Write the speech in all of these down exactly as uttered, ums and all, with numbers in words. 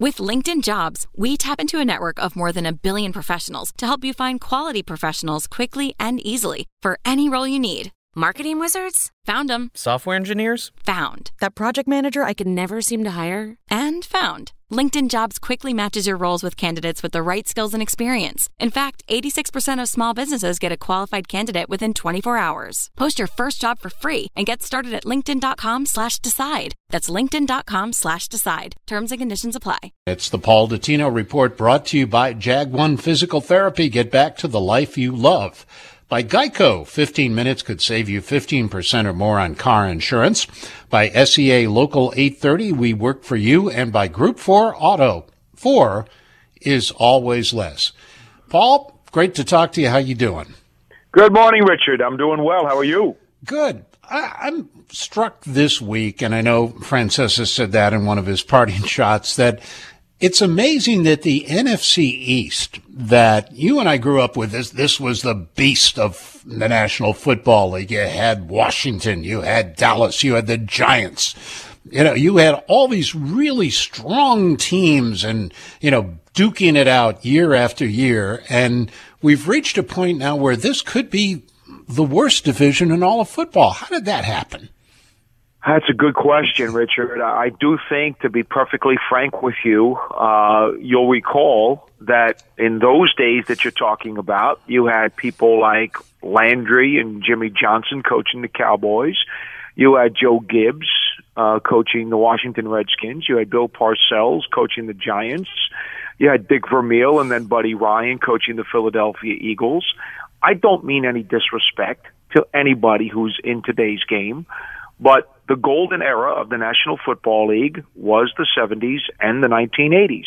With LinkedIn Jobs, we tap into a network of more than a billion professionals to help you find quality professionals quickly and easily for any role you need. Marketing wizards? Found them. Software engineers? Found. That project manager I could never seem to hire? And found. LinkedIn Jobs quickly matches your roles with candidates with the right skills and experience. In fact, eighty-six percent of small businesses get a qualified candidate within twenty-four hours. Post your first job for free and get started at linkedin.com slash decide. That's linkedin.com slash decide. Terms and conditions apply. It's the Paul Dottino Report, brought to you by Jag one Physical Therapy. Get back to the life you love. By Geico, fifteen minutes could save you fifteen percent or more on car insurance. By S E A Local eight thirty, we work for you. And by Group four Auto, four is always less. Paul, great to talk to you. How you doing? Good morning, Richard. I'm doing well. How are you? Good. I, I'm struck this week, and I know Francesa said that in one of his parting shots, that it's amazing that the N F C East that you and I grew up with, this, this was the beast of the National Football League. You had Washington, you had Dallas, you had the Giants. You know, you had all these really strong teams and, you know, duking it out year after year. And we've reached a point now where this could be the worst division in all of football. How did that happen? That's a good question, Richard. I do think, to be perfectly frank with you, uh, you'll recall that in those days that you're talking about, you had people like Landry and Jimmy Johnson coaching the Cowboys. You had Joe Gibbs uh, coaching the Washington Redskins. You had Bill Parcells coaching the Giants. You had Dick Vermeil and then Buddy Ryan coaching the Philadelphia Eagles. I don't mean any disrespect to anybody who's in today's game, but the golden era of the National Football League was the seventies and the nineteen eighties.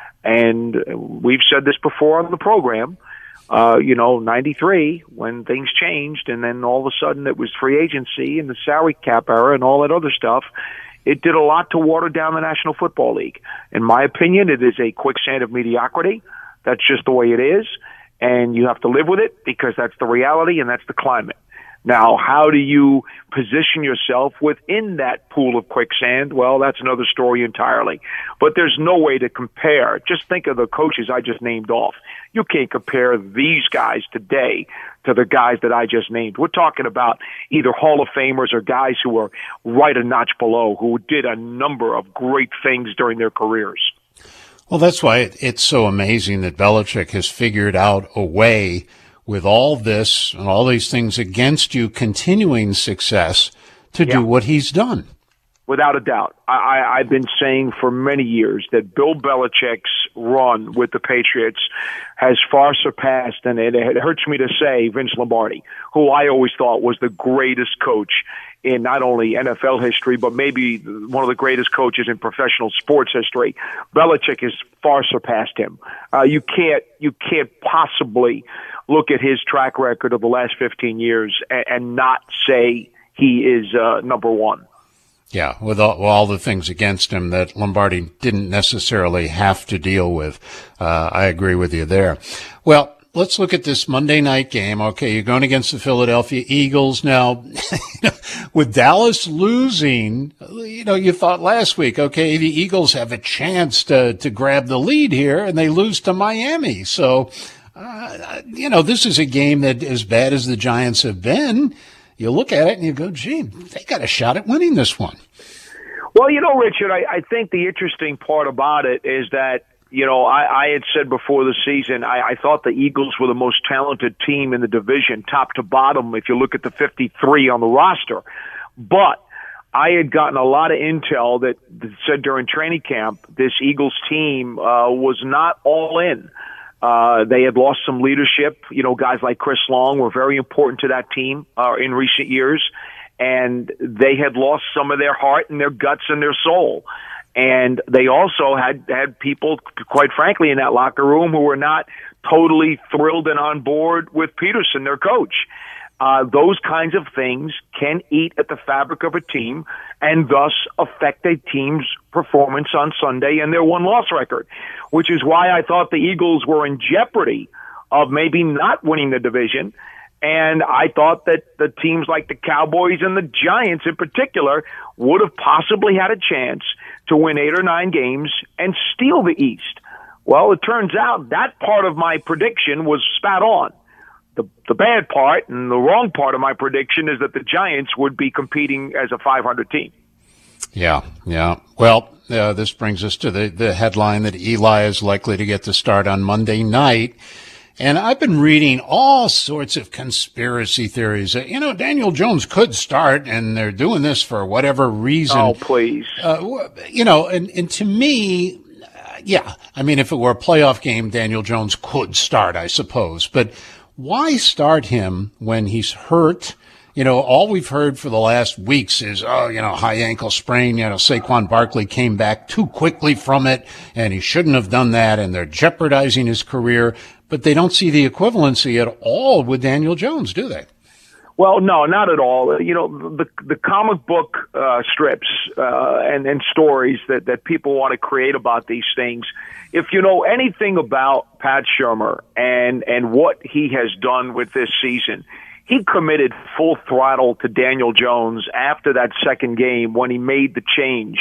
And we've said this before on the program, uh, you know, ninety-three, when things changed, and then all of a sudden it was free agency and the salary cap era and all that other stuff. It did a lot to water down the National Football League. In my opinion, it is a quicksand of mediocrity. That's just the way it is. And you have to live with it because that's the reality and that's the climate. Now, how do you position yourself within that pool of quicksand? Well, that's another story entirely. But there's no way to compare. Just think of the coaches I just named off. You can't compare these guys today to the guys that I just named. We're talking about either Hall of Famers or guys who are right a notch below, who did a number of great things during their careers. Well, that's why it's so amazing that Belichick has figured out a way, with all this and all these things against you, continuing success, to yeah. do what he's done. Without a doubt. I, I've been saying for many years that Bill Belichick's run with the Patriots has far surpassed, and it, it hurts me to say, Vince Lombardi, who I always thought was the greatest coach in not only N F L history, but maybe one of the greatest coaches in professional sports history. Belichick has far surpassed him. Uh, you can't, you can't possibly look at his track record of the last fifteen years and, and not say he is uh, number one. Yeah, with all, all the things against him that Lombardi didn't necessarily have to deal with. Uh, I agree with you there. Well, let's look at this Monday night game. Okay, you're going against the Philadelphia Eagles. Now, with Dallas losing, you know, you thought last week, okay, the Eagles have a chance to, to grab the lead here, and they lose to Miami. So, uh, you know, this is a game that, as bad as the Giants have been, you look at it and you go, gee, they got a shot at winning this one. Well, you know, Richard, I, I think the interesting part about it is that, you know, I, I had said before the season, I, I thought the Eagles were the most talented team in the division, top to bottom, if you look at the fifty-three on the roster. But I had gotten a lot of intel that, that said during training camp this Eagles team uh, was not all in. Uh, they had lost some leadership. You know, guys like Chris Long were very important to that team uh, in recent years. And they had lost some of their heart and their guts and their soul. And they also had, had people, quite frankly, in that locker room who were not totally thrilled and on board with Peterson, their coach. Uh, those kinds of things can eat at the fabric of a team and thus affect a team's performance on Sunday and their one-loss record, which is why I thought the Eagles were in jeopardy of maybe not winning the division. And I thought that the teams like the Cowboys and the Giants in particular would have possibly had a chance to win eight or nine games and steal the East. Well, it turns out that part of my prediction was spat on. The, the bad part and the wrong part of my prediction is that the Giants would be competing as a five hundred team. Yeah, yeah. Well, uh, this brings us to the, the headline that Eli is likely to get the start on Monday night. And I've been reading all sorts of conspiracy theories. You know, Daniel Jones could start, and they're doing this for whatever reason. Oh, please. Uh, you know, and, and to me, uh, yeah, I mean, if it were a playoff game, Daniel Jones could start, I suppose. But why start him when he's hurt? You know, all we've heard for the last weeks is, oh, you know, high ankle sprain. You know, Saquon Barkley came back too quickly from it, and he shouldn't have done that, and they're jeopardizing his career. But they don't see the equivalency at all with Daniel Jones, do they? Well, no, not at all. You know, the the comic book uh, strips uh, and, and stories that, that people want to create about these things, if you know anything about Pat Shurmur and, and what he has done with this season, he committed full throttle to Daniel Jones after that second game when he made the change.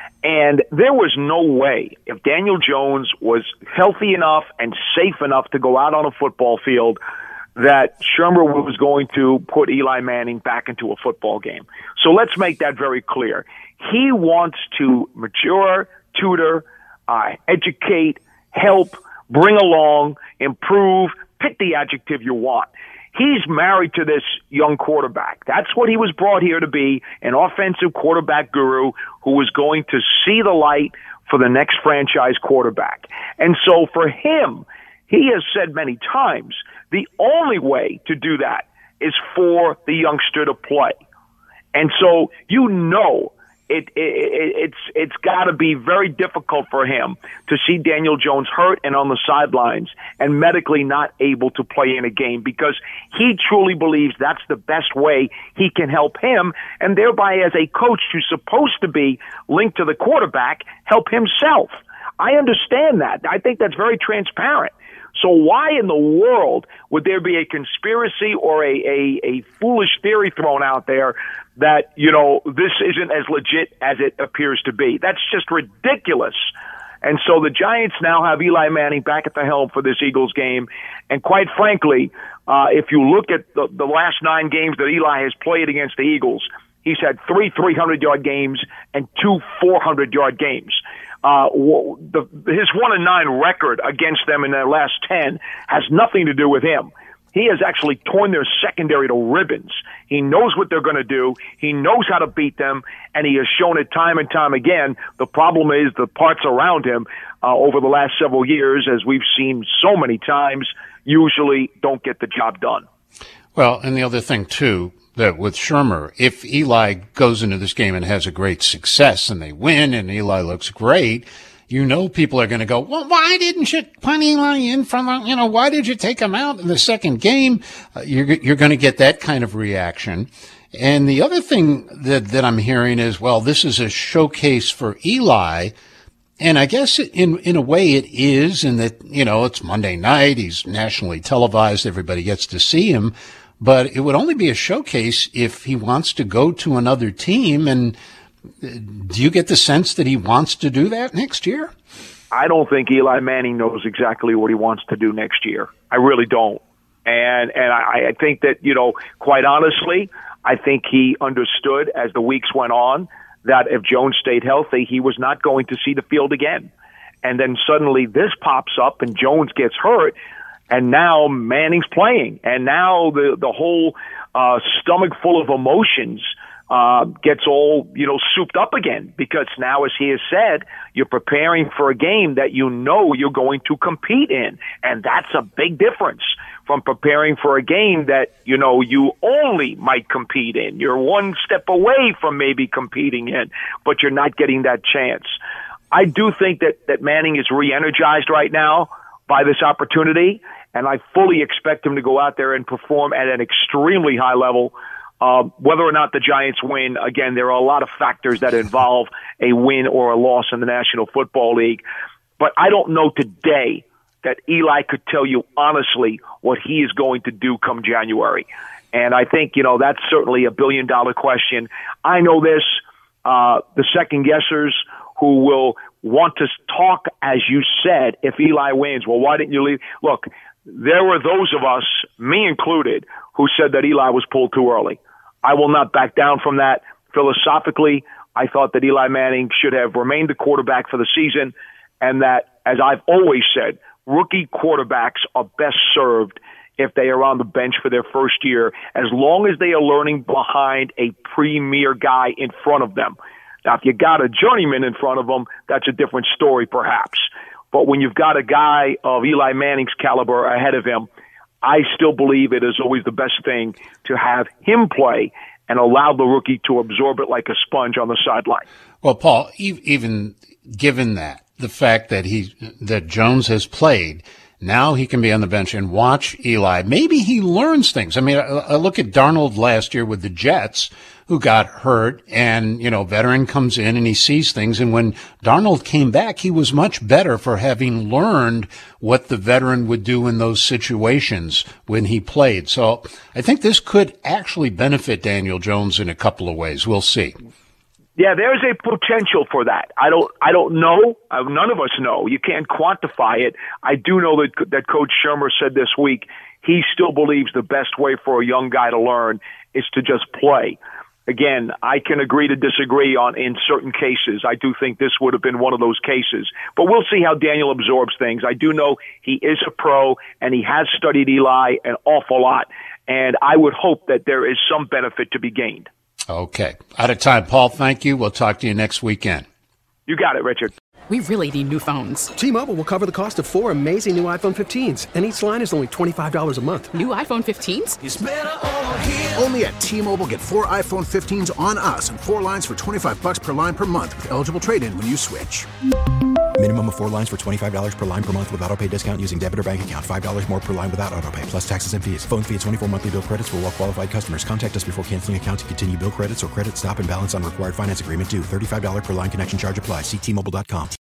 And there was no way, if Daniel Jones was healthy enough and safe enough to go out on a football field, that Shurmur was going to put Eli Manning back into a football game. So let's make that very clear. He wants to mature, tutor, uh, educate, help, bring along, improve, pick the adjective you want. He's married to this young quarterback. That's what he was brought here to be, an offensive quarterback guru who was going to see the light for the next franchise quarterback. And so for him, he has said many times, the only way to do that is for the youngster to play. And so you know it, it, it it's it's got to be very difficult for him to see Daniel Jones hurt and on the sidelines and medically not able to play in a game, because he truly believes that's the best way he can help him, and thereby, as a coach who's supposed to be linked to the quarterback, help himself. I understand that. I think that's very transparent. So why in the world would there be a conspiracy or a, a, a foolish theory thrown out there that, you know, this isn't as legit as it appears to be? That's just ridiculous. And so the Giants now have Eli Manning back at the helm for this Eagles game. And quite frankly, uh, if you look at the, the last nine games that Eli has played against the Eagles, he's had three three hundred-yard games and two four hundred-yard games. Uh, the, his one and nine record against them in their last ten has nothing to do with him. He has actually torn their secondary to ribbons. He knows what they're going to do. He knows how to beat them, and he has shown it time and time again. The problem is the parts around him uh, over the last several years, as we've seen so many times, usually don't get the job done. Well, and the other thing, too, that with Shurmur, if Eli goes into this game and has a great success and they win and Eli looks great, you know people are going to go, well, why didn't you put Eli in from, the, you know, why did you take him out in the second game? Uh, you're, you're going to get that kind of reaction. And the other thing that, that I'm hearing is, well, this is a showcase for Eli. And I guess in, in a way it is, in that, you know, it's Monday night. He's nationally televised. Everybody gets to see him. But it would only be a showcase if he wants to go to another team. And do you get the sense that he wants to do that next year? I don't think Eli Manning knows exactly what he wants to do next year. I really don't. And and I, I think that, you know, quite honestly, I think he understood as the weeks went on that if Jones stayed healthy, he was not going to see the field again. And then suddenly this pops up and Jones gets hurt. And now Manning's playing, and now the the whole uh, stomach full of emotions uh, gets all, you know, souped up again, because now, as he has said, you're preparing for a game that you know you're going to compete in, and that's a big difference from preparing for a game that, you know, you only might compete in. You're one step away from maybe competing in, but you're not getting that chance. I do think that, that Manning is re-energized right now by this opportunity, and I fully expect him to go out there and perform at an extremely high level. Uh, whether or not the Giants win, again, there are a lot of factors that involve a win or a loss in the National Football League. But I don't know today that Eli could tell you honestly what he is going to do come January. And I think, you know, that's certainly a billion-dollar question. I know this. Uh, the second-guessers who will want to talk, as you said, if Eli wins. Well, why didn't you leave? Look, there were those of us, me included, who said that Eli was pulled too early. I will not back down from that. Philosophically, I thought that Eli Manning should have remained the quarterback for the season, and that, as I've always said, rookie quarterbacks are best served if they are on the bench for their first year, as long as they are learning behind a premier guy in front of them. Now, if you got a journeyman in front of them, that's a different story, perhaps. But when you've got a guy of Eli Manning's caliber ahead of him, I still believe it is always the best thing to have him play and allow the rookie to absorb it like a sponge on the sideline. Well, Paul, even given that, the fact that he that Jones has played, now he can be on the bench and watch Eli. Maybe he learns things. I mean, I, I look at Darnold last year with the Jets, who got hurt, and, you know, veteran comes in and he sees things. And when Darnold came back, he was much better for having learned what the veteran would do in those situations when he played. So I think this could actually benefit Daniel Jones in a couple of ways. We'll see. Yeah, there's a potential for that. I don't, I don't know. Uh, none of us know. You can't quantify it. I do know that that Coach Shermer said this week he still believes the best way for a young guy to learn is to just play. Again, I can agree to disagree on in certain cases. I do think this would have been one of those cases. But we'll see how Daniel absorbs things. I do know he is a pro, and he has studied Eli an awful lot. And I would hope that there is some benefit to be gained. Okay. Out of time. Paul, thank you. We'll talk to you next weekend. You got it, Richard. We really need new phones. T-Mobile will cover the cost of four amazing new iPhone fifteens, and each line is only twenty-five dollars a month. New iPhone fifteens? It's better over here. Only at T-Mobile, get four iPhone fifteens on us and four lines for twenty-five dollars per line per month with eligible trade-in when you switch. Minimum of four lines for twenty-five dollars per line per month with autopay discount using debit or bank account. five dollars more per line without autopay, plus taxes and fees. Phone fee at twenty-four monthly bill credits for well-qualified customers. Contact us before canceling account to continue bill credits or credit stop and balance on required finance agreement due. thirty-five dollars per line connection charge applies. See T Mobile dot com.